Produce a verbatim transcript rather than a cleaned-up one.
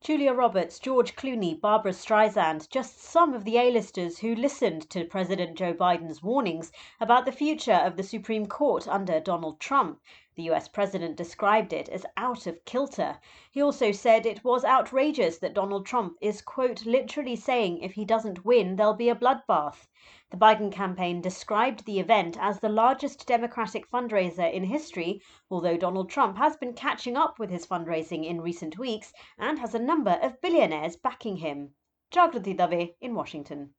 Julia Roberts, George Clooney, Barbara Streisand, just some of the A-listers who listened to President Joe Biden's warnings about the future of the Supreme Court under Donald Trump. The U S president described it as out of kilter. He also said it was outrageous that Donald Trump is, quote, literally saying if he doesn't win, there'll be a bloodbath. The Biden campaign described the event as the largest Democratic fundraiser in history, although Donald Trump has been catching up with his fundraising in recent weeks and has a number of billionaires backing him. Jagrati Dave in Washington.